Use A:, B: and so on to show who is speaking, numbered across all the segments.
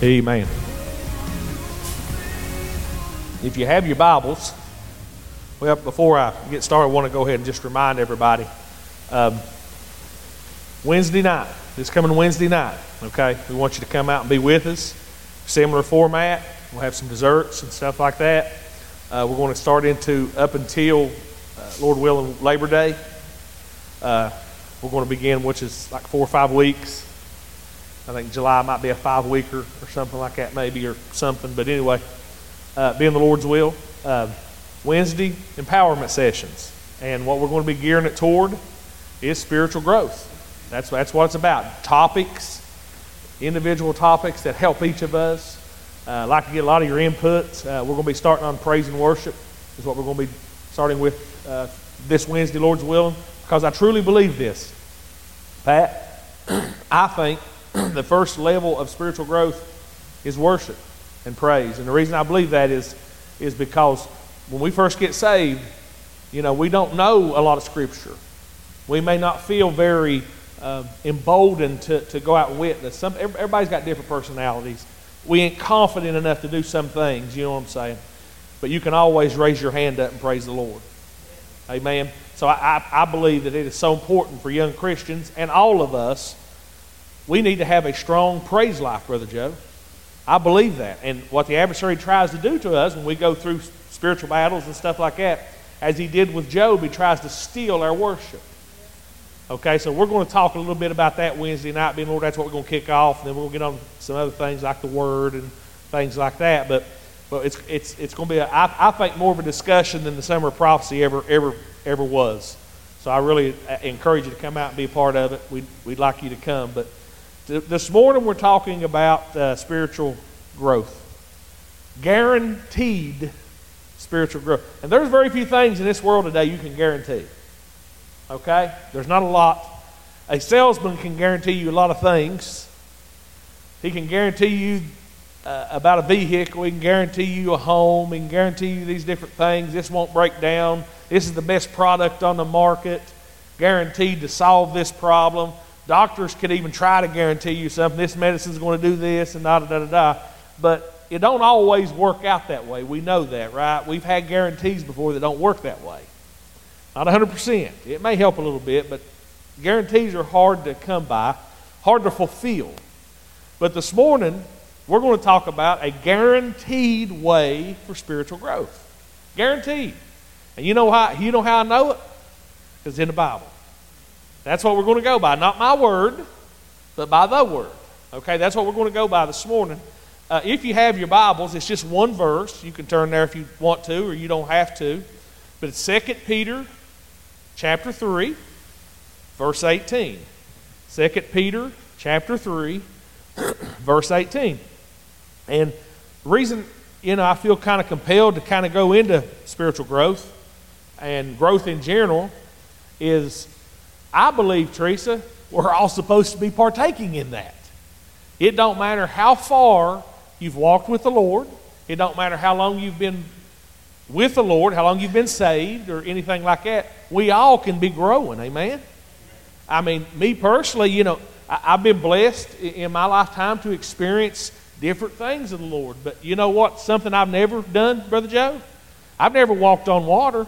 A: Amen. If you have your Bibles, well, before I get started, I want to go ahead and just remind everybody. Wednesday night, this coming Wednesday night, okay? We want you to come out and be with us. Similar format. We'll have some desserts and stuff like that. We're going to start into up until, Lord willing, Labor Day. We're going to begin, which is like 4 or 5 weeks. I think July might be a 5-weeker or something like that maybe, or something. But anyway, being the Lord's will. Wednesday, empowerment sessions. And what we're going to be gearing it toward is spiritual growth. That's what it's about. Topics, individual topics that help each of us. I'd like to get a lot of your inputs. We're going to be starting on praise and worship is what we're going to be starting with this Wednesday, Lord's willing, because I truly believe this. Pat, I think the first level of spiritual growth is worship and praise. And the reason I believe that is because when we first get saved, we don't know a lot of Scripture. We may not feel very emboldened to go out and witness. Everybody's got different personalities. We ain't confident enough to do some things, you know what I'm saying? But you can always raise your hand up and praise the Lord. Amen. So I believe that it is so important for young Christians and all of us. We need to have a strong praise life, Brother Joe. I believe that. And what the adversary tries to do to us when we go through spiritual battles and stuff like that, as he did with Job, he tries to steal our worship. Okay, so we're going to talk a little bit about that Wednesday night. Being Lord, that's what we're going to kick off. And then we'll get on some other things like the Word and things like that. But it's going to be, I think, more of a discussion than the Summer of Prophecy ever was. So I really encourage you to come out and be a part of it. We'd like you to come. But this morning we're talking about spiritual growth. Guaranteed spiritual growth. And there's very few things in this world today you can guarantee. Okay? There's not a lot. A salesman can guarantee you a lot of things. He can guarantee you about a vehicle. He can guarantee you a home. He can guarantee you these different things. This won't break down. This is the best product on the market. Guaranteed to solve this problem. Doctors could even try to guarantee you something. This medicine's going to do this and da-da-da-da-da. But it don't always work out that way. We know that, right? We've had guarantees before that don't work that way. Not 100%. It may help a little bit, but guarantees are hard to come by, hard to fulfill. But this morning, we're going to talk about a guaranteed way for spiritual growth. Guaranteed. And you know how I know it? Because it's in the Bible. That's what we're going to go by. Not my word, but by the Word. Okay, that's what we're going to go by this morning. If you have your Bibles, it's just one verse. You can turn there if you want to, or you don't have to. But it's 2 Peter chapter 3, verse 18. 2 Peter chapter 3, verse 18. And the reason, I feel kind of compelled to kind of go into spiritual growth and growth in general is I believe, Teresa, we're all supposed to be partaking in that. It don't matter how far you've walked with the Lord. It don't matter how long you've been with the Lord, how long you've been saved or anything like that. We all can be growing, amen? I mean, me personally, I've been blessed in my lifetime to experience different things of the Lord. But you know what? Something I've never done, Brother Joe? I've never walked on water.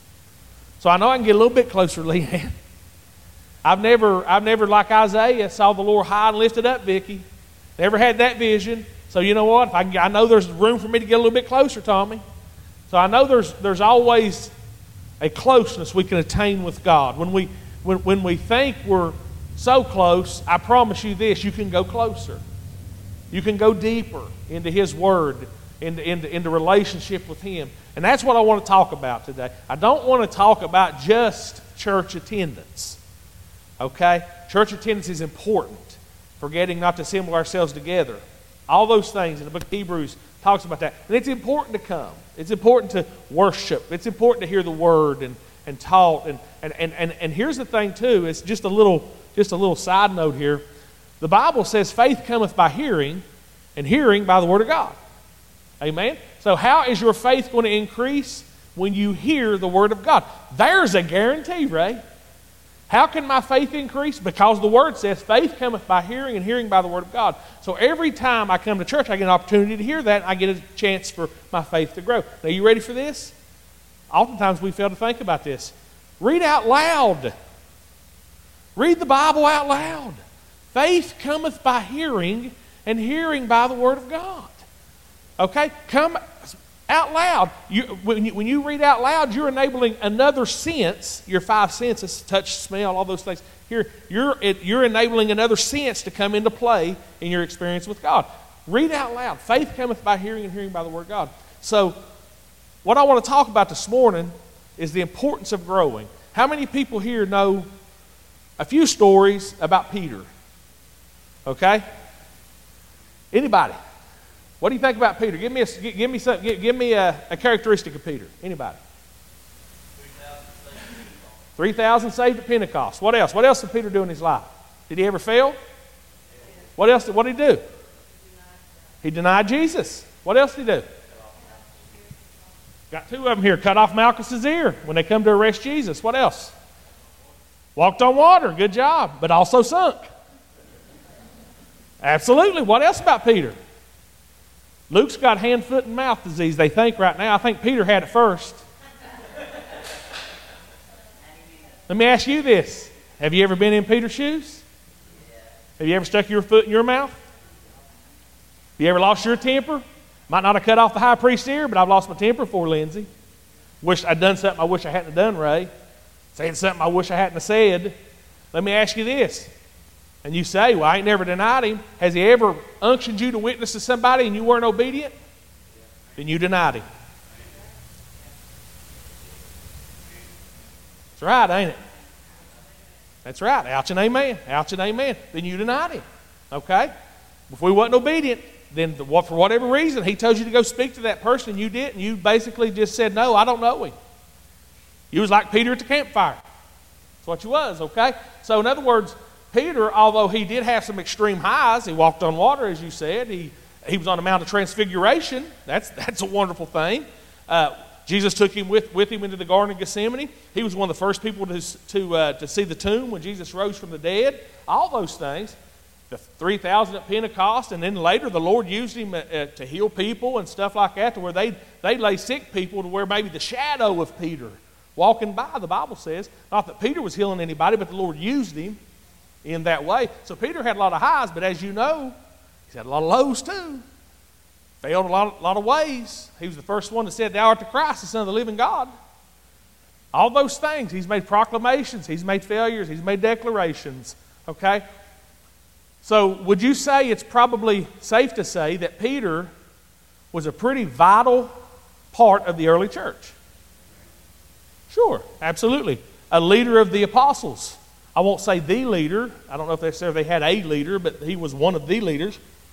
A: So I know I can get a little bit closer, Leanne. I've never, like Isaiah, saw the Lord high and lifted up, Vicky. Never had that vision. So you know what? I know there's room for me to get a little bit closer, Tommy. So I know there's always a closeness we can attain with God. When we think we're so close, I promise you this, you can go closer. You can go deeper into His Word, into relationship with Him. And that's what I want to talk about today. I don't want to talk about just church attendance. Okay? Church attendance is important. Forgetting not to assemble ourselves together. All those things in the book of Hebrews talks about that. And it's important to come. It's important to worship. It's important to hear the Word and taught. And here's the thing too, it's just a little side note here. The Bible says faith cometh by hearing, and hearing by the Word of God. Amen? So how is your faith going to increase? When you hear the Word of God. There's a guarantee, Ray. How can my faith increase? Because the Word says faith cometh by hearing and hearing by the Word of God. So every time I come to church, I get an opportunity to hear that. And I get a chance for my faith to grow. Now, you ready for this? Oftentimes we fail to think about this. Read out loud. Read the Bible out loud. Faith cometh by hearing and hearing by the Word of God. Okay? Come out loud. When you read out loud, you're enabling another sense, your five senses, touch, smell, all those things. You're enabling another sense to come into play in your experience with God. Read out loud. Faith cometh by hearing and hearing by the Word of God. So, what I want to talk about this morning is the importance of growing. How many people here know a few stories about Peter? Okay? Anybody? What do you think about Peter? Give me a characteristic of Peter. Anybody? 3,000 saved at Pentecost. What else? What else did Peter do in his life? Did he ever fail? What else? What did he do? He denied Jesus. What else did he do? Got two of them here. Cut off Malchus's ear when they come to arrest Jesus. What else? Walked on water. Good job. But also sunk. Absolutely. What else about Peter? Luke's got hand, foot, and mouth disease, they think right now. I think Peter had it first. Let me ask you this. Have you ever been in Peter's shoes? Have you ever stuck your foot in your mouth? Have you ever lost your temper? Might not have cut off the high priest's ear, but I've lost my temper before, Lindsay. Wish I'd done something I wish I hadn't done, Ray. Saying something I wish I hadn't have said. Let me ask you this. And you say, well, I ain't never denied him. Has he ever unctioned you to witness to somebody and you weren't obedient? Then you denied him. That's right, ain't it? That's right. Ouch and amen. Ouch and amen. Then you denied him. Okay? If we wasn't obedient, then for whatever reason, he told you to go speak to that person and you didn't. You basically just said, no, I don't know him. You was like Peter at the campfire. That's what you was, okay? So in other words, Peter, although he did have some extreme highs, he walked on water, as you said. He was on the Mount of Transfiguration. That's a wonderful thing. Jesus took him with him into the Garden of Gethsemane. He was one of the first people to see the tomb when Jesus rose from the dead. All those things. The 3,000 at Pentecost, and then later the Lord used him to heal people and stuff like that, to where they lay sick people to where maybe the shadow of Peter walking by, the Bible says. Not that Peter was healing anybody, but the Lord used him in that way. So Peter had a lot of highs, but as you know, he's had a lot of lows too. Failed a lot of ways. He was the first one that said, thou art the Christ, the Son of the living God. All those things. He's made proclamations. He's made failures. He's made declarations. Okay? So would you say it's probably safe to say that Peter was a pretty vital part of the early church? Sure, absolutely. A leader of the apostles. I won't say the leader. I don't know if they had a leader, but he was one of the leaders.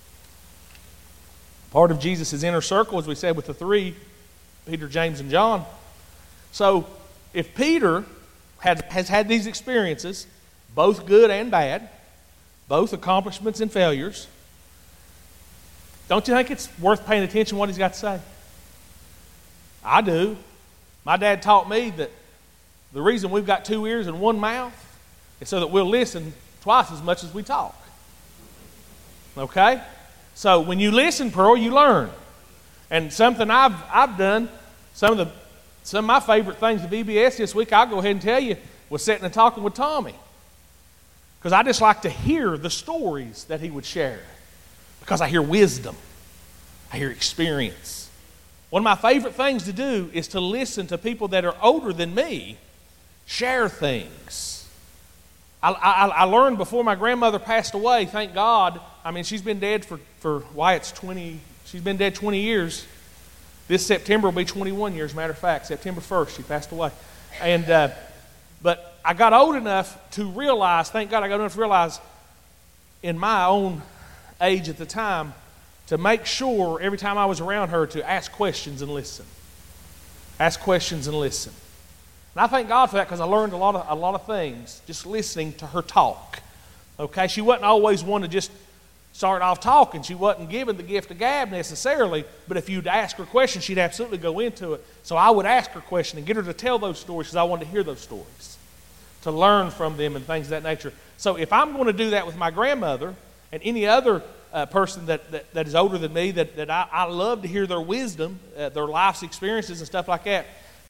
A: Part of Jesus' inner circle, as we said, with the three, Peter, James, and John. So if Peter has had these experiences, both good and bad, both accomplishments and failures, don't you think it's worth paying attention to what he's got to say? I do. My dad taught me that the reason we've got two ears and one mouth is so that we'll listen twice as much as we talk. Okay? So when you listen, Pearl, you learn. And something I've done, some of my favorite things at VBS this week, I'll go ahead and tell you, was sitting and talking with Tommy. Because I just like to hear the stories that he would share. Because I hear wisdom. I hear experience. One of my favorite things to do is to listen to people that are older than me share things. I learned before my grandmother passed away, thank God. I mean, she's been dead for Wyatt's 20, she's been dead 20 years. This September will be 21 years, matter of fact. September 1st, she passed away. And, but I got old enough to realize, thank God I got old enough to realize in my own age at the time, to make sure every time I was around her to ask questions and listen. Ask questions and listen. And I thank God for that because I learned a lot of things just listening to her talk. Okay, she wasn't always one to just start off talking. She wasn't given the gift of gab necessarily, but if you'd ask her questions, she'd absolutely go into it. So I would ask her questions and get her to tell those stories because I wanted to hear those stories. to learn from them and things of that nature. So if I'm going to do that with my grandmother and any other person that is older than me, that I love to hear their wisdom, their life's experiences and stuff like that.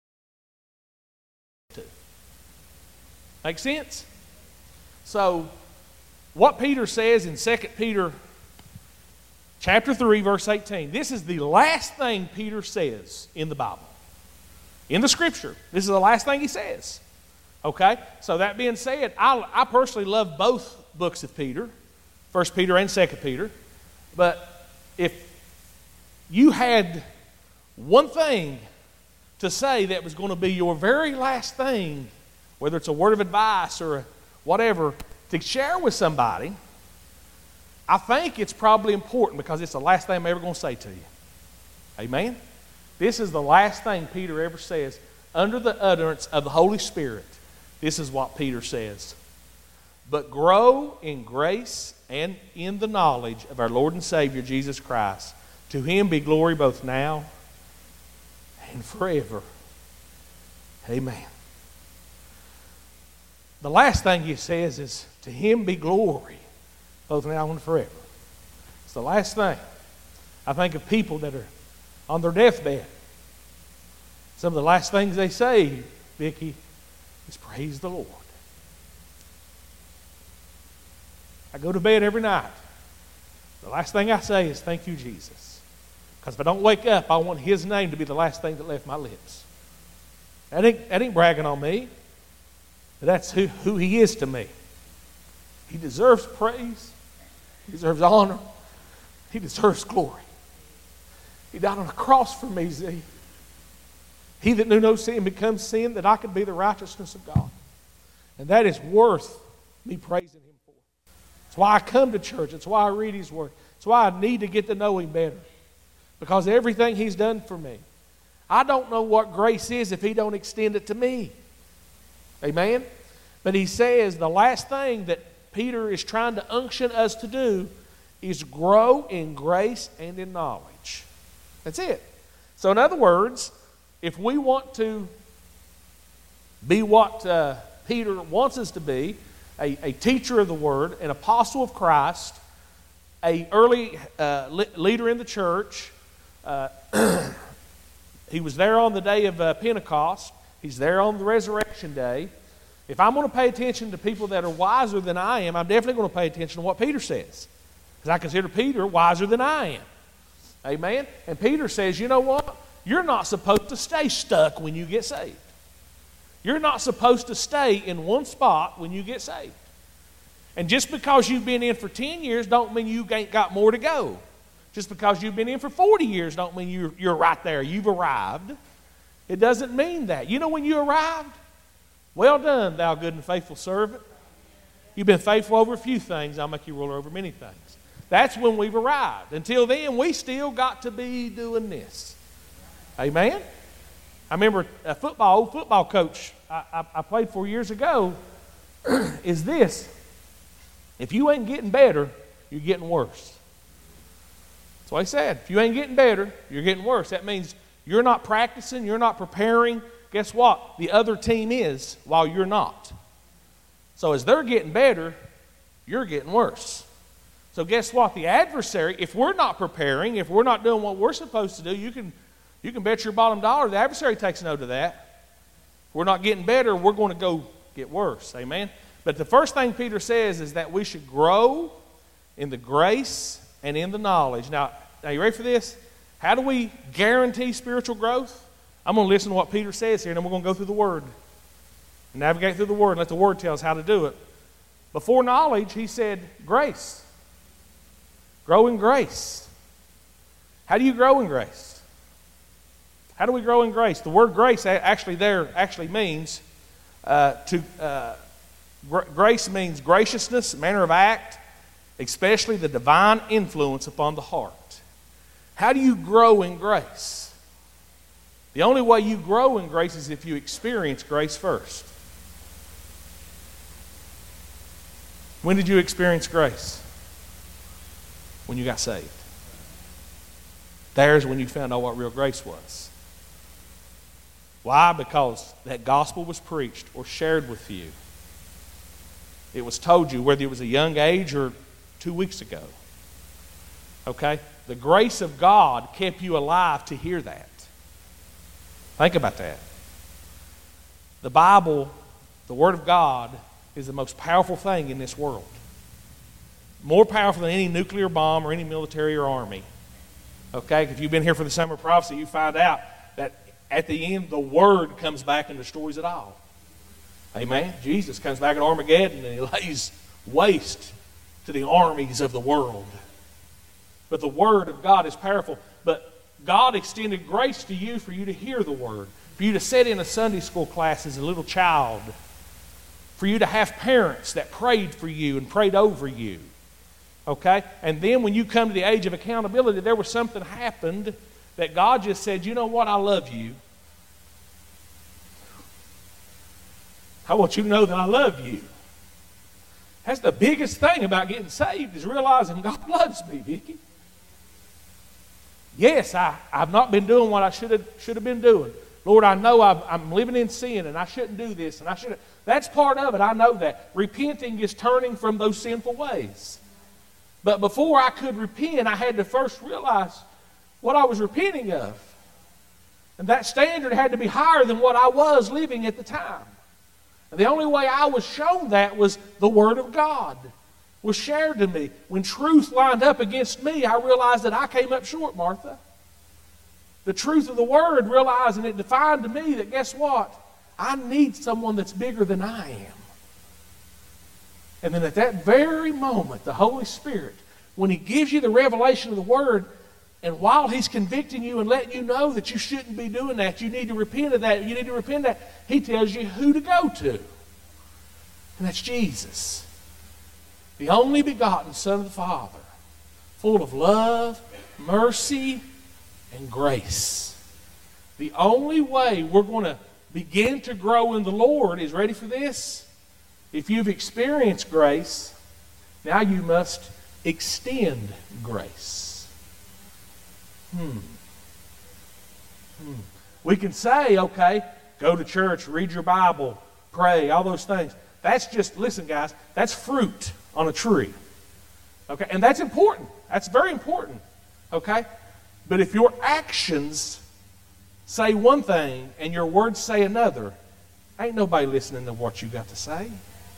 A: Make sense? So what Peter says in 2 Peter chapter 3, verse 18, this is the last thing Peter says in the Bible. In the Scripture, this is the last thing he says. Okay? So that being said, I personally love both books of Peter, 1 Peter and 2 Peter. But if you had one thing to say that was going to be your very last thing, whether it's a word of advice or whatever, to share with somebody, I think it's probably important because it's the last thing I'm ever going to say to you. Amen? This is the last thing Peter ever says. Under the utterance of the Holy Spirit, this is what Peter says. But grow in grace and in the knowledge of our Lord and Savior Jesus Christ. To Him be glory both now and forever. Amen. The last thing he says is, to Him be glory both now and forever. It's the last thing. I think of people that are on their deathbed. Some of the last things they say, Vicki, is praise the Lord. I go to bed every night. The last thing I say is thank you, Jesus. Because if I don't wake up, I want His name to be the last thing that left my lips. That ain't bragging on me. But that's who He is to me. He deserves praise. He deserves honor. He deserves glory. He died on a cross for me, Z. He that knew no sin becomes sin that I could be the righteousness of God. And that is worth me praising Him for. That's why I come to church. That's why I read His Word. That's why I need to get to know Him better. Because everything He's done for me. I don't know what grace is if He don't extend it to me. Amen? But he says the last thing that Peter is trying to unction us to do is grow in grace and in knowledge. That's it. So in other words, if we want to be what Peter wants us to be, a teacher of the Word, an apostle of Christ, an early leader in the church, he was there on the day of Pentecost. He's there on the resurrection day. If I'm going to pay attention to people that are wiser than I am, I'm definitely going to pay attention to what Peter says. Because I consider Peter wiser than I am. Amen? And Peter says, you know what? You're not supposed to stay stuck when you get saved. You're not supposed to stay in one spot when you get saved. And just because you've been in for 10 years don't mean you ain't got more to go. Just because you've been in for 40 years don't mean you're right there. You've arrived. It doesn't mean that. You know when you arrived? Well done, thou good and faithful servant. You've been faithful over a few things. I'll make you ruler over many things. That's when we've arrived. Until then, we still got to be doing this. Amen? I remember a old football coach I played for years ago is this. If you ain't getting better, you're getting worse. That's what he said. If you ain't getting better, you're getting worse. That means you're not practicing, you're not preparing. Guess what? The other team is while you're not. So as they're getting better, you're getting worse. So guess what? The adversary, if we're not preparing, if we're not doing what we're supposed to do, you can bet your bottom dollar the adversary takes note of that. If we're not getting better, we're going to go get worse. Amen? But the first thing Peter says is that we should grow in the grace and in the knowledge. Now you ready for this? How do we guarantee spiritual growth? I'm going to listen to what Peter says here, and then we're going to go through the Word. And navigate through the Word and let the Word tell us how to do it. Before knowledge, he said grace. Grow in grace. How do you grow in grace? How do we grow in grace? The word grace actually means grace means graciousness, manner of act, especially the divine influence upon the heart. How do you grow in grace? The only way you grow in grace is if you experience grace first. When did you experience grace? When you got saved. There's when you found out what real grace was. Why? Because that gospel was preached or shared with you. it was told you, whether it was a young age or 2 weeks ago. Okay? The grace of God kept you alive to hear that. Think about that. The Bible, the Word of God, is the most powerful thing in this world. More powerful than any nuclear bomb or any military or army. Okay? If you've been here for the Summer of Prophecy, you find out that at the end, the Word comes back and destroys it all. Amen? Jesus comes back at Armageddon and He lays waste to the armies of the world. But the Word of God is powerful. But God extended grace to you for you to hear the Word, for you to sit in a Sunday school class as a little child, for you to have parents that prayed for you and prayed over you. Okay? And then when you come to the age of accountability, there was something happened that God just said, you know what, I love you. I want you to know that I love you. That's the biggest thing about getting saved, is realizing God loves me, Vicki. Yes, I've not been doing what I should have been doing. Lord, I know I'm living in sin and I shouldn't do this. And I shouldn't. That's part of it. I know that. Repenting is turning from those sinful ways. But before I could repent, I had to first realize what I was repenting of. And that standard had to be higher than what I was living at the time. And the only way I was shown that was the Word of God was shared to me. When truth lined up against me, I realized that I came up short, Martha. The truth of the Word, realizing it defined to me that, guess what? I need someone that's bigger than I am. And then at that very moment, the Holy Spirit, when He gives you the revelation of the Word, and while He's convicting you and letting you know that you shouldn't be doing that, you need to repent of that, you need to repent of that, He tells you who to go to. And that's Jesus. The only begotten Son of the Father, full of love, mercy, and grace. The only way we're going to begin to grow in the Lord is, ready for this? If you've experienced grace, now you must extend grace. We can say, okay, go to church, read your Bible, pray, all those things. That's just, listen guys, that's fruit on a tree. Okay, and that's important. That's very important. Okay? But if your actions say one thing and your words say another, ain't nobody listening to what you got to say.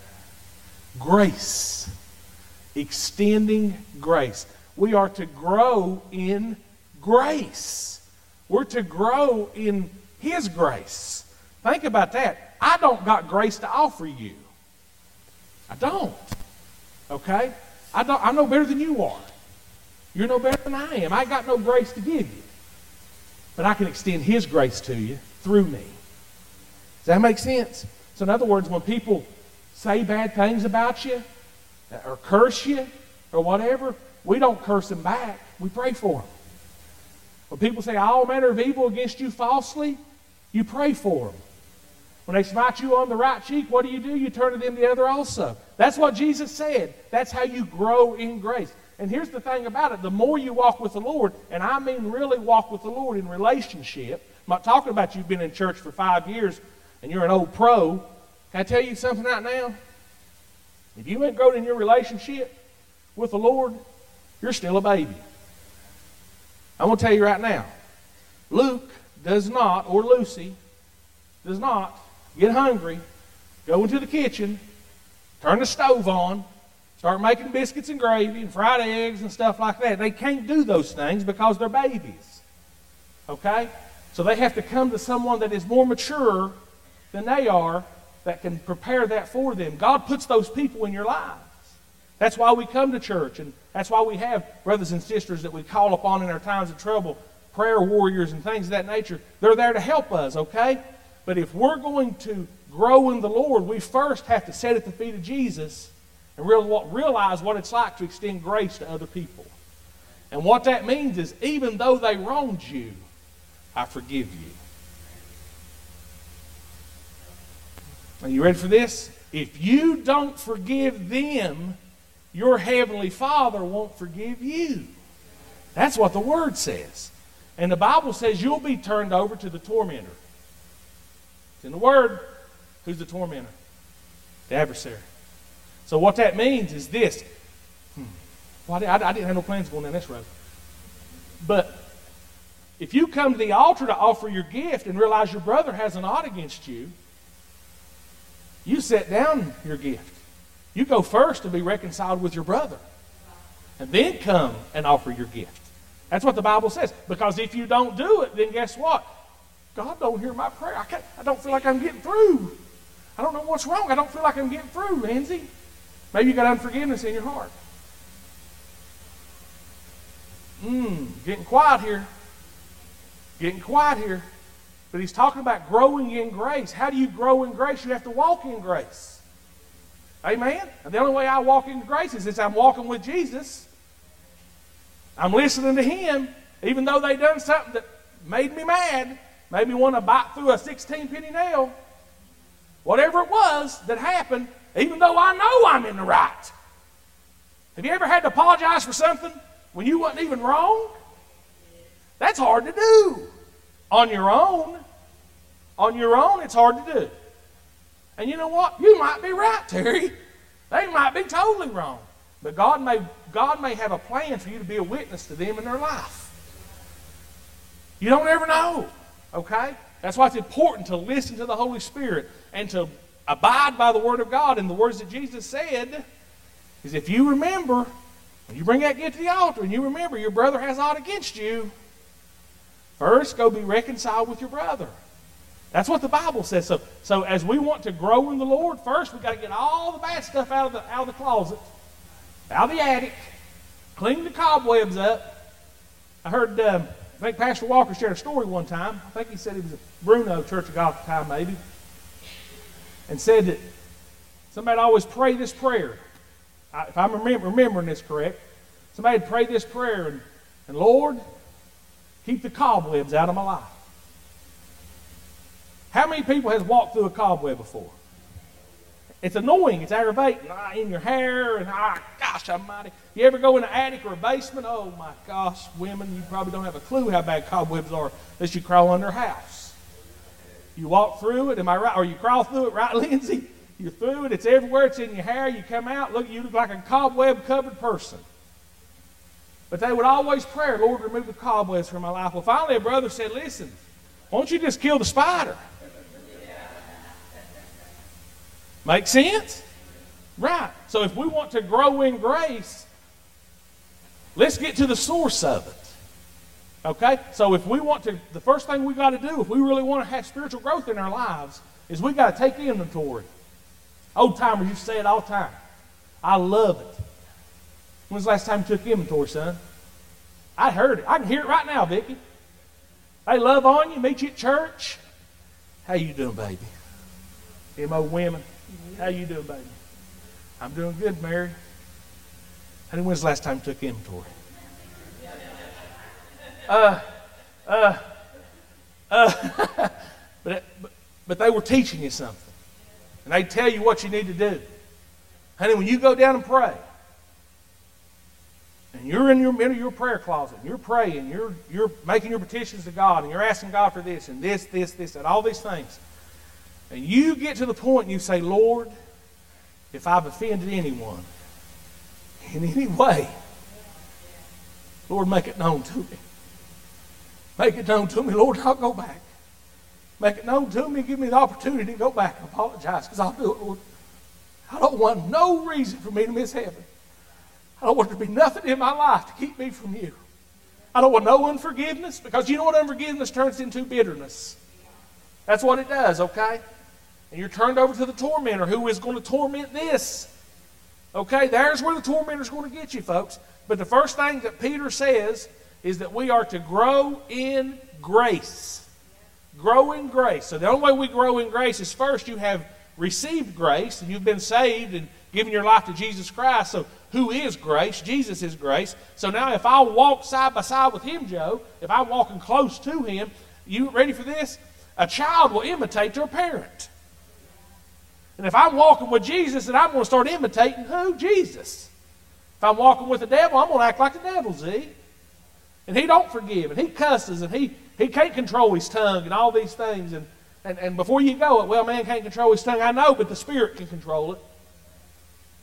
A: Grace. Extending grace. We are to grow in grace. We're to grow in His grace. Think about that. I don't got grace to offer you. I don't. Okay? I'm no better than you are. You're no better than I am. I got no grace to give you. But I can extend His grace to you through me. Does that make sense? So in other words, when people say bad things about you, or curse you, or whatever, we don't curse them back. We pray for them. When people say all manner of evil against you falsely, you pray for them. When they smite you on the right cheek, what do? You turn to them the other also. That's what Jesus said. That's how you grow in grace. And here's the thing about it. The more you walk with the Lord, and I mean really walk with the Lord in relationship. I'm not talking about you've been in church for 5 years and you're an old pro. Can I tell you something right now? If you ain't grown in your relationship with the Lord, you're still a baby. I'm going to tell you right now. Luke does not, or Lucy, does not get hungry, go into the kitchen, turn the stove on, start making biscuits and gravy and fried eggs and stuff like that. They can't do those things because they're babies. Okay? So they have to come to someone that is more mature than they are that can prepare that for them. God puts those people in your lives. That's why we come to church, and that's why we have brothers and sisters that we call upon in our times of trouble, prayer warriors and things of that nature. They're there to help us, okay? But if we're going to grow in the Lord, we first have to sit at the feet of Jesus and realize what it's like to extend grace to other people. And what that means is, even though they wronged you, I forgive you. Are you ready for this? If you don't forgive them, your heavenly Father won't forgive you. That's what the Word says. And the Bible says you'll be turned over to the tormentor. It's in the Word. Who's the tormentor? The adversary.
B: So what that means is this. Well, I didn't have no plans going down this road. But if you come to the altar to offer your gift and realize your brother has an ought against you, you set down your gift. You go first to be reconciled with your brother. And then come and offer your gift. That's what the Bible says. Because if you don't do it, then guess what? God don't hear my prayer. I don't feel like I'm getting through. I don't know what's wrong. I don't feel like I'm getting through, Lindsay. Maybe you got unforgiveness in your heart. Getting quiet here. Getting quiet here. But he's talking about growing in grace. How do you grow in grace? You have to walk in grace. Amen? And the only way I walk in grace is I'm walking with Jesus. I'm listening to him, even though they done something that made me mad, made me want to bite through a 16-penny nail. Whatever it was that happened, even though I know I'm in the right. Have you ever had to apologize for something when you wasn't even wrong? That's hard to do. On your own. On your own, it's hard to do. And you know what? You might be right, Terry. They might be totally wrong. But God may have a plan for you to be a witness to them in their life. You don't ever know. Okay? That's why it's important to listen to the Holy Spirit and to abide by the Word of God. And the words that Jesus said is, if you remember, when you bring that gift to the altar and you remember your brother has aught against you, first go be reconciled with your brother. That's what the Bible says. So as we want to grow in the Lord, first we've got to get all the bad stuff out of the closet, out of the attic, clean the cobwebs up. I heard, I think Pastor Walker shared a story one time. I think he said he was at Bruno Church of God at the time maybe. And said that somebody always pray this prayer. If I'm remembering this correct, somebody would pray this prayer and Lord, keep the cobwebs out of my life. How many people has walked through a cobweb before? It's annoying. It's aggravating. In your hair and gosh almighty. You ever go in an attic or a basement? Oh my gosh, women, you probably don't have a clue how bad cobwebs are unless you crawl under a house. You walk through it, am I right? Or you crawl through it, right, Lindsay? You're through it. It's everywhere. It's in your hair. You come out. Look, you look like a cobweb-covered person. But they would always pray, Lord, remove the cobwebs from my life. Well, finally a brother said, listen, why don't you just kill the spider? Make sense? Right. So if we want to grow in grace, let's get to the source of it. Okay? So if we want to, the first thing we got to do, if we really want to have spiritual growth in our lives, is we got to take inventory. Old timers used to say it all the time. I love it. When's the last time you took inventory, son? I heard it. I can hear it right now, Vicki. They love on you, meet you at church. How you doing, baby? Them old women. How you doing, baby? I'm doing good, Mary. Honey, when's the last time you took inventory? But they were teaching you something. And they tell you what you need to do. Honey, when you go down and pray, and you're in your prayer closet, and you're praying, you're making your petitions to God, and you're asking God for this, and this, and all these things. And you get to the point and you say, Lord, if I've offended anyone in any way, Lord, make it known to me. Make it known to me, Lord, I'll go back. Make it known to me, give me the opportunity to go back and apologize, because I'll do it, Lord. I don't want no reason for me to miss heaven. I don't want there to be nothing in my life to keep me from you. I don't want no unforgiveness, because you know what unforgiveness turns into? Bitterness. That's what it does, okay? And you're turned over to the tormentor who is going to torment this. Okay, there's where the tormentor's going to get you, folks. But the first thing that Peter says is that we are to grow in grace. Grow in grace. So the only way we grow in grace is first you have received grace and you've been saved and given your life to Jesus Christ. So who is grace? Jesus is grace. So now if I walk side by side with him, Joe, if I'm walking close to him, you ready for this? A child will imitate their parent. And if I'm walking with Jesus, then I'm going to start imitating who? Jesus. If I'm walking with the devil, I'm going to act like the devil, see? And he don't forgive, and he cusses, and he can't control his tongue and all these things. And before you go, well, man can't control his tongue. I know, but the Spirit can control it.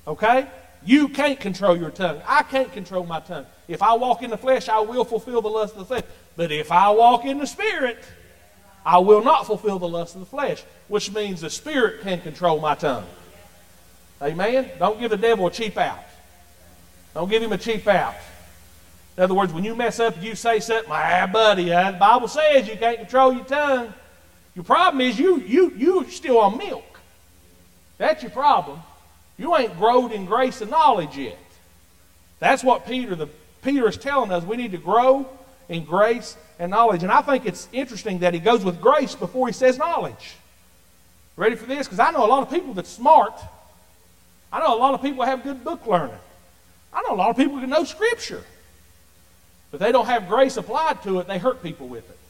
B: Okay? You can't control your tongue. I can't control my tongue. If I walk in the flesh, I will fulfill the lust of the flesh. But if I walk in the Spirit, I will not fulfill the lust of the flesh, which means the Spirit can control my tongue. Amen? Don't give the devil a cheap out. Don't give him a cheap out. In other words, when you mess up and you say something, buddy, the Bible says you can't control your tongue. Your problem is you're still on milk. That's your problem. You ain't growed in grace and knowledge yet. That's what Peter is telling us. We need to grow in grace and knowledge. And I think it's interesting that he goes with grace before he says knowledge. Ready for this? Because I know a lot of people that's smart. I know a lot of people have good book learning. I know a lot of people who know Scripture. But they don't have grace applied to it. They hurt people with it.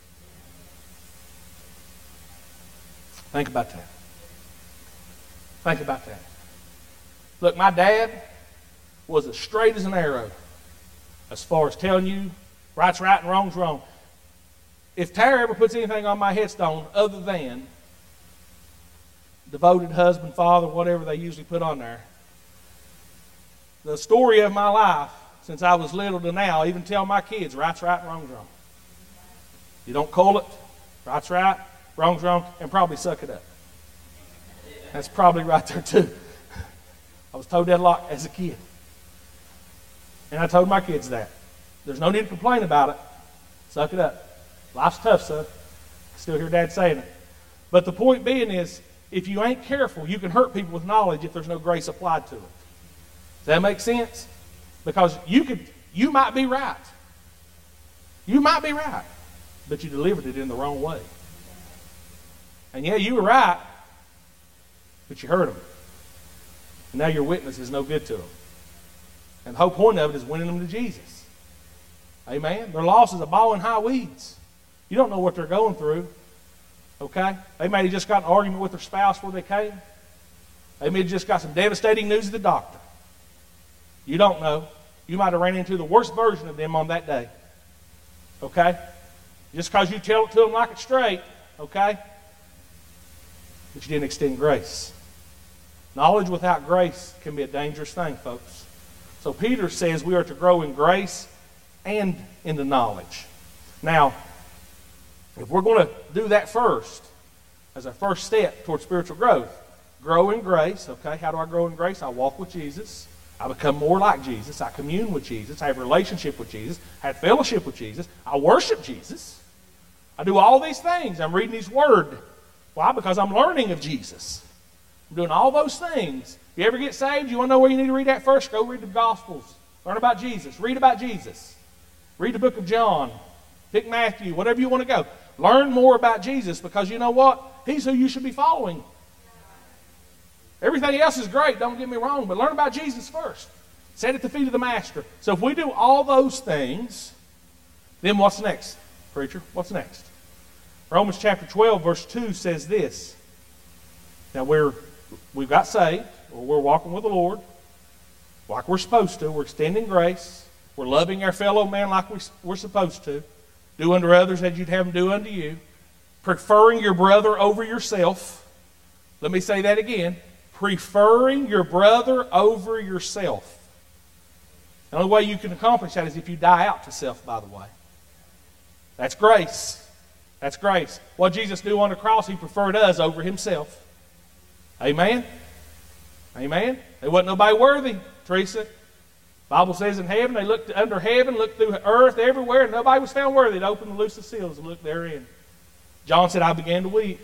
B: Think about that. Think about that. Look, my dad was as straight as an arrow as far as telling you right's right and wrong's wrong. If Tara ever puts anything on my headstone other than devoted husband, father, whatever they usually put on there, the story of my life since I was little to now, I even tell my kids, right's right and wrong's wrong. You don't call it, right's right, wrong's wrong, and probably suck it up. That's probably right there too. I was told that a lot as a kid. And I told my kids that. There's no need to complain about it. Suck it up. Life's tough, son. I still hear Dad saying it. But the point being is, if you ain't careful, you can hurt people with knowledge if there's no grace applied to it. Does that make sense? Because you might be right. You might be right. But you delivered it in the wrong way. And yeah, you were right, but you hurt them. And now your witness is no good to them. And the whole point of it is winning them to Jesus. Amen? Their loss is a ball in high weeds. You don't know what they're going through. Okay? They may have just got an argument with their spouse before they came. They may have just got some devastating news at the doctor. You don't know. You might have ran into the worst version of them on that day. Okay? Just because you tell it to them like it's straight. Okay? But you didn't extend grace. Knowledge without grace can be a dangerous thing, folks. So Peter says we are to grow in grace and in the knowledge. Now, if we're going to do that first, as a first step towards spiritual growth, grow in grace. Okay, how do I grow in grace? I walk with Jesus. I become more like Jesus. I commune with Jesus. I have a relationship with Jesus. I have fellowship with Jesus. I worship Jesus. I do all these things. I'm reading His Word. Why? Because I'm learning of Jesus. I'm doing all those things. If you ever get saved, you want to know where you need to read that first? Go read the Gospels. Learn about Jesus. Read about Jesus. Read the book of John. Pick Matthew. Whatever you want to go. Learn more about Jesus, because you know what? He's who you should be following. Everything else is great, don't get me wrong, but learn about Jesus first. Sit at the feet of the Master. So if we do all those things, then what's next, preacher? What's next? Romans chapter 12, verse 2 says this. Now we've got saved, or we're walking with the Lord like we're supposed to. We're extending grace. We're loving our fellow man like we're supposed to. Do unto others as you'd have them do unto you. Preferring your brother over yourself. Let me say that again. Preferring your brother over yourself. The only way you can accomplish that is if you die out to self, by the way. That's grace. That's grace. What Jesus knew on the cross, He preferred us over Himself. Amen? Amen? There wasn't nobody worthy, Teresa. The Bible says in heaven, they looked under heaven, looked through earth, everywhere, and nobody was found worthy to open the loose of seals and look therein. John said, I began to weep.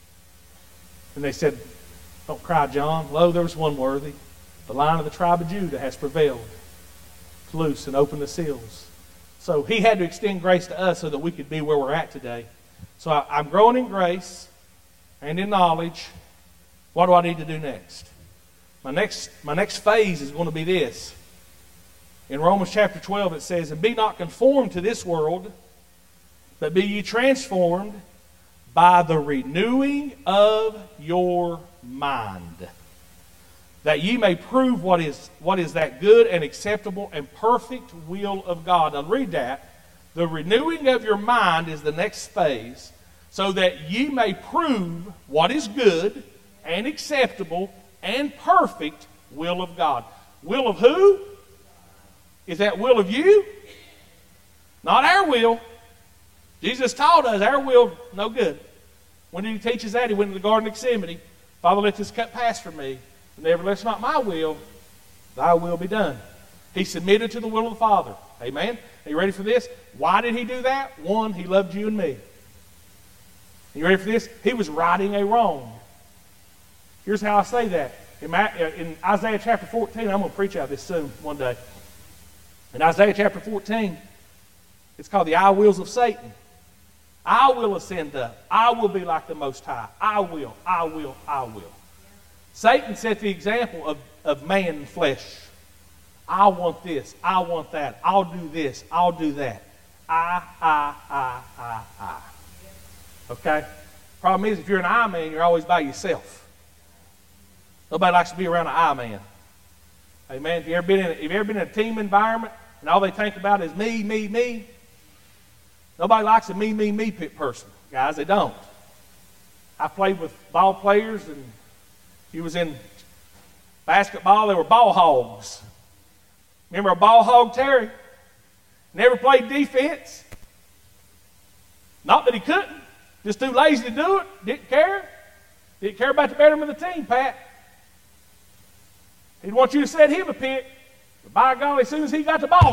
B: And they said, don't cry, John. Lo, there was one worthy. The Lion of the tribe of Judah has prevailed to loose and open the seals. So He had to extend grace to us so that we could be where we're at today. So I'm growing in grace and in knowledge. What do I need to do next? My next phase is going to be this. In Romans chapter 12 it says, and be not conformed to this world, but be ye transformed by the renewing of your mind, that ye may prove what is that good and acceptable and perfect will of God. Now read that. The renewing of your mind is the next phase, so that ye may prove what is good and acceptable and perfect will of God. Will of who? Is that will of you? Not our will. Jesus taught us our will, no good. When did he teach us that? He went to the Garden of Gethsemane. Father, let this cup pass from me. But nevertheless, not my will, thy will be done. He submitted to the will of the Father. Amen? Are you ready for this? Why did he do that? One, he loved you and me. Are you ready for this? He was righting a wrong. Here's how I say that. In Isaiah chapter 14, I'm going to preach out of this soon, one day. In Isaiah chapter 14, it's called the I wills of Satan. I will ascend up. I will be like the Most High. I will, I will, I will. Satan set the example of man and flesh. I want this. I want that. I'll do this. I'll do that. I. Okay? Problem is, if you're an I man, you're always by yourself. Nobody likes to be around an I man. Amen? Have you ever been in a team environment and all they think about is me, me, me? Nobody likes a me, me, me person. Guys, they don't. I played with ball players, and he was in basketball. They were ball hogs. Remember a ball hog, Terry? Never played defense. Not that he couldn't. Just too lazy to do it. Didn't care. Didn't care about the betterment of the team, Pat. He'd want you to set him a pick. But by golly, as soon as he got the ball,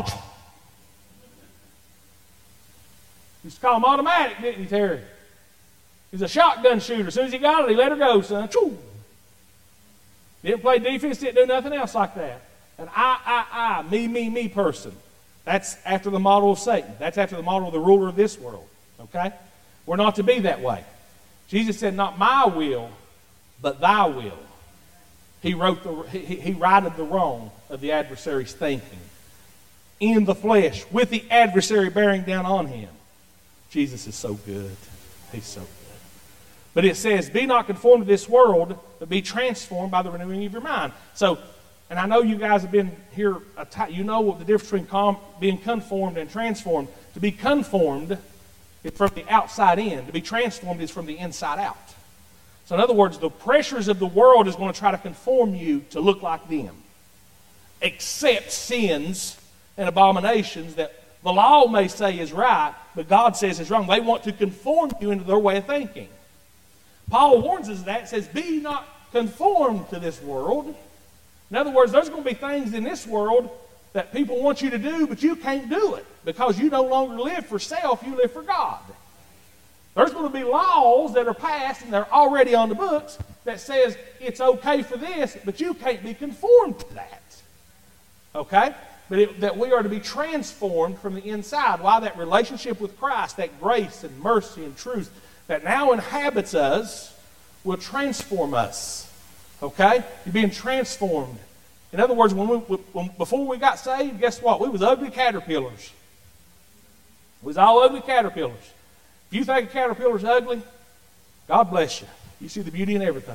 B: used to call him automatic, didn't he, Terry? He's a shotgun shooter. As soon as he got it, he let her go, son. Choo! Didn't play defense, didn't do nothing else like that. An I, me person. That's after the model of Satan. That's after the model of the ruler of this world. Okay? We're not to be that way. Jesus said, not my will, but thy will. He righted the wrong of the adversary's thinking. In the flesh, with the adversary bearing down on him. Jesus is so good. He's so good. But it says, be not conformed to this world, but be transformed by the renewing of your mind. So, and I know you guys have been here, you know what the difference between being conformed and transformed. To be conformed is from the outside in. To be transformed is from the inside out. So in other words, the pressures of the world is going to try to conform you to look like them. Except sins and abominations that the law may say is right, but God says is wrong. They want to conform you into their way of thinking. Paul warns us of that. Says, be not conformed to this world. In other words, there's going to be things in this world that people want you to do, but you can't do it because you no longer live for self, you live for God. There's going to be laws that are passed, and they're already on the books, that says it's okay for this, but you can't be conformed to that. Okay? But that we are to be transformed from the inside. Why? That relationship with Christ, that grace and mercy and truth that now inhabits us will transform us. Okay? You're being transformed. In other words, before we got saved, guess what? We was ugly caterpillars. We was all ugly caterpillars. If you think a caterpillar's ugly, God bless you. You see the beauty in everything.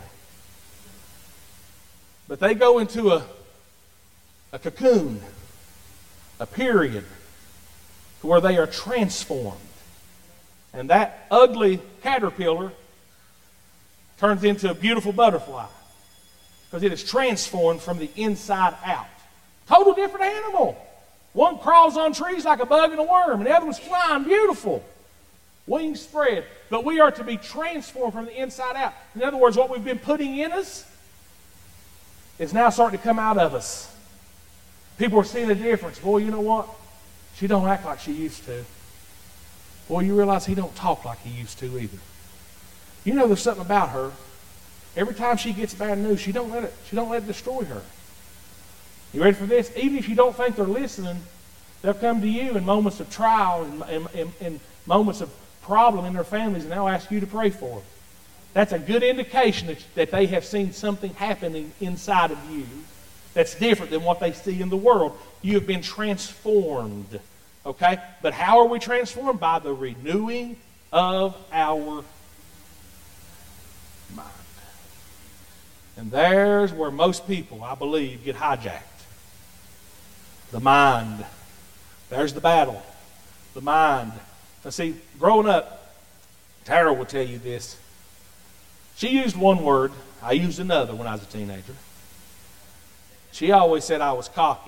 B: But they go into a cocoon, a period, to where they are transformed. And that ugly caterpillar turns into a beautiful butterfly because it is transformed from the inside out. Total different animal. One crawls on trees like a bug and a worm, and the other one's flying beautiful. Wings spread. But we are to be transformed from the inside out. In other words, what we've been putting in us is now starting to come out of us. People are seeing a difference. Boy, you know what? She don't act like she used to. Boy, you realize he don't talk like he used to either. You know there's something about her. Every time she gets bad news, she don't let it destroy her. You ready for this? Even if you don't think they're listening, they'll come to you in moments of trial and moments of problem in their families, and they'll ask you to pray for them. That's a good indication that they have seen something happening inside of you that's different than what they see in the world. You have been transformed. Okay? But how are we transformed? By the renewing of our mind. And there's where most people, I believe, get hijacked. The mind. There's the battle. The mind. Now see, growing up, Tara will tell you this. She used one word. I used another when I was a teenager. She always said I was cocky.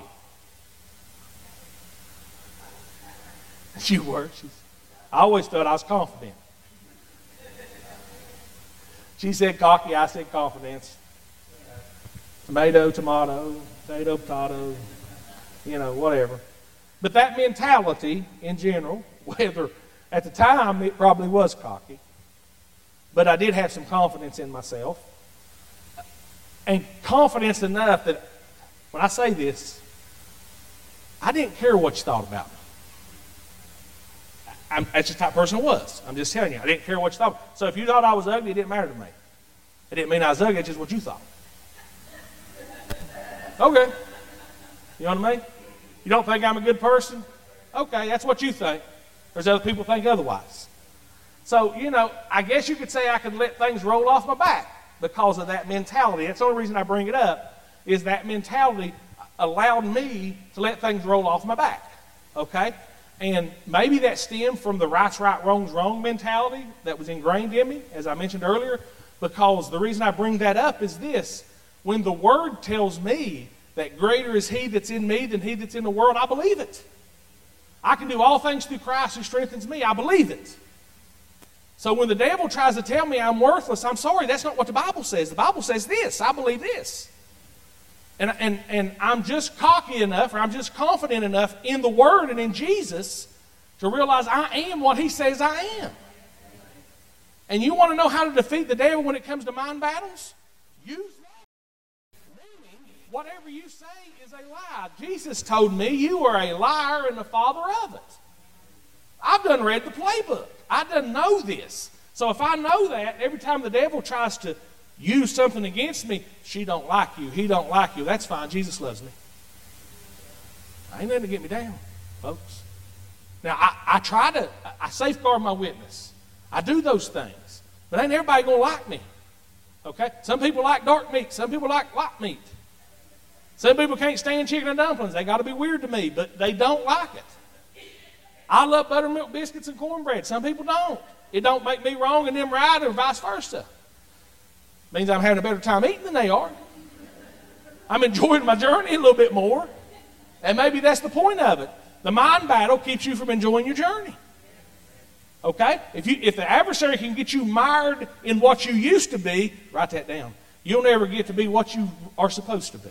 B: You were. I always thought I was confident. She said cocky, I said confidence. Tomato, tomato, potato, potato, whatever. But that mentality in general, whether at the time it probably was cocky, but I did have some confidence in myself. And confidence enough that when I say this, I didn't care what you thought about me. That's just the type of person I was. I'm just telling you, I didn't care what you thought. So if you thought I was ugly, it didn't matter to me. It didn't mean I was ugly, it's just what you thought. Okay. You know what I mean? You don't think I'm a good person? Okay, that's what you think. There's other people who think otherwise. So, I guess you could say I could let things roll off my back because of that mentality. That's the only reason I bring it up, is that mentality allowed me to let things roll off my back. Okay? And maybe that stemmed from the right's right, wrong's wrong mentality that was ingrained in me, as I mentioned earlier, because the reason I bring that up is this. When the Word tells me that greater is He that's in me than he that's in the world, I believe it. I can do all things through Christ who strengthens me. I believe it. So when the devil tries to tell me I'm worthless, I'm sorry, that's not what the Bible says. The Bible says this. I believe this. And I'm just cocky enough, or I'm just confident enough in the Word and in Jesus to realize I am what He says I am. And you want to know how to defeat the devil when it comes to mind battles? Use that. Meaning, whatever you say is a lie. Jesus told me you are a liar and the father of it. I've done read the playbook. I done know this. So if I know that, every time the devil tries to use something against me, she don't like you, he don't like you, that's fine, Jesus loves me. Ain't nothing to get me down, folks. Now, I safeguard my witness. I do those things. But ain't everybody going to like me. Okay? Some people like dark meat. Some people like light meat. Some people can't stand chicken and dumplings. They got to be weird to me, but they don't like it. I love buttermilk biscuits and cornbread. Some people don't. It don't make me wrong and them right, or vice versa. Means I'm having a better time eating than they are. I'm enjoying my journey a little bit more. And maybe that's the point of it. The mind battle keeps you from enjoying your journey. Okay? If the adversary can get you mired in what you used to be, write that down. You'll never get to be what you are supposed to be.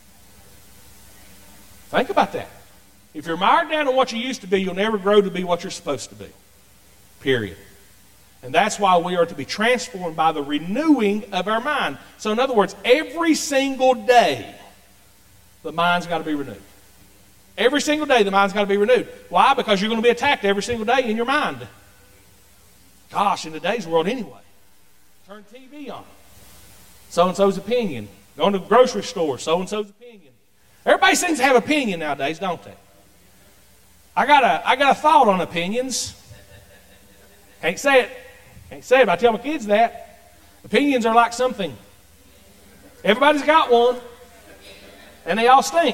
B: Think about that. If you're mired down in what you used to be, you'll never grow to be what you're supposed to be. Period. And that's why we are to be transformed by the renewing of our mind. So in other words, every single day, the mind's got to be renewed. Every single day, the mind's got to be renewed. Why? Because you're going to be attacked every single day in your mind. Gosh, in today's world anyway. Turn TV on. So-and-so's opinion. Going to the grocery store, so-and-so's opinion. Everybody seems to have opinion nowadays, don't they? I got a thought on opinions. Can't say it. Can't say it, but I tell my kids that. Opinions are like something. Everybody's got one. And they all stink.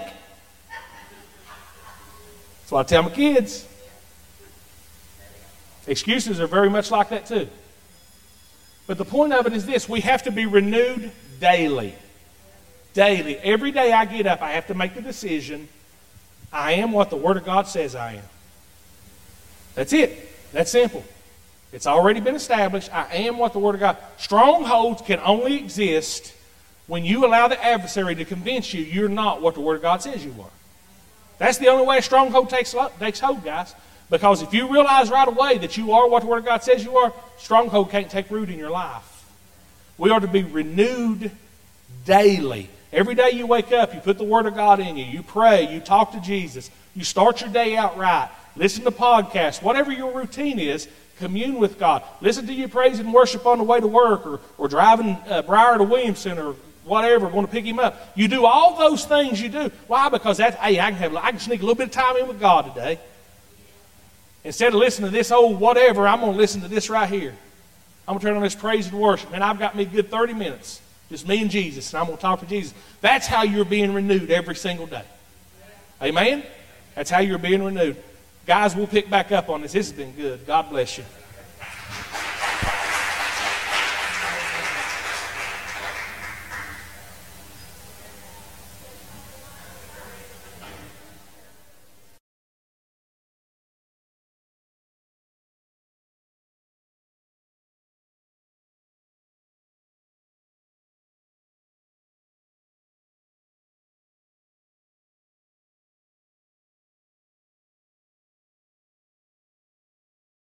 B: That's what I tell my kids. Excuses are very much like that too. But the point of it is this. We have to be renewed daily. Daily. Every day I get up, I have to make the decision. I am what the Word of God says I am. That's it. That's simple. It's already been established. I am what the Word of God. Strongholds can only exist when you allow the adversary to convince you you're not what the Word of God says you are. That's the only way a stronghold takes hold, guys. Because if you realize right away that you are what the Word of God says you are, stronghold can't take root in your life. We are to be renewed daily. Every day you wake up, you put the Word of God in you. You pray, you talk to Jesus. You start your day out right. Listen to podcasts. Whatever your routine is, commune with God. Listen to your praise and worship on the way to work, or driving Briar to Williamson, or whatever, going to pick him up. You do all those things you do. Why? Because I can sneak a little bit of time in with God today. Instead of listening to this old whatever, I'm going to listen to this right here. I'm going to turn on this praise and worship. And I've got me a good 30 minutes. Just me and Jesus. And I'm going to talk to Jesus. That's how you're being renewed every single day. Amen? That's how you're being renewed. Guys, we'll pick back up on this. This has been good. God bless you.